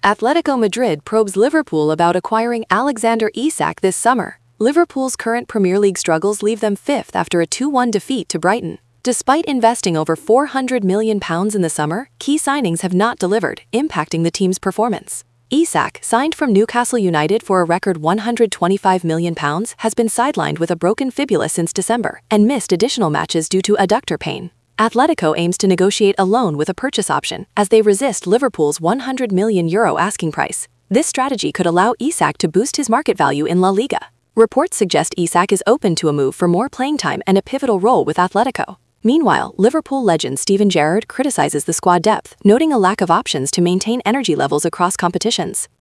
Atletico Madrid probes Liverpool about acquiring Alexander Isak this summer. Liverpool's current Premier League struggles leave them fifth after a 2-1 defeat to Brighton. Despite investing over £400 million in the summer, key signings have not delivered, impacting the team's performance. Isak, signed from Newcastle United for a record £125 million, has been sidelined with a broken fibula since December and missed additional matches due to adductor pain. Atletico aims to negotiate a loan with a purchase option as they resist Liverpool's €100 million asking price. This strategy could allow Isak to boost his market value in La Liga. Reports suggest Isak is open to a move for more playing time and a pivotal role with Atletico. Meanwhile, Liverpool legend Steven Gerrard criticizes the squad depth, noting a lack of options to maintain energy levels across competitions.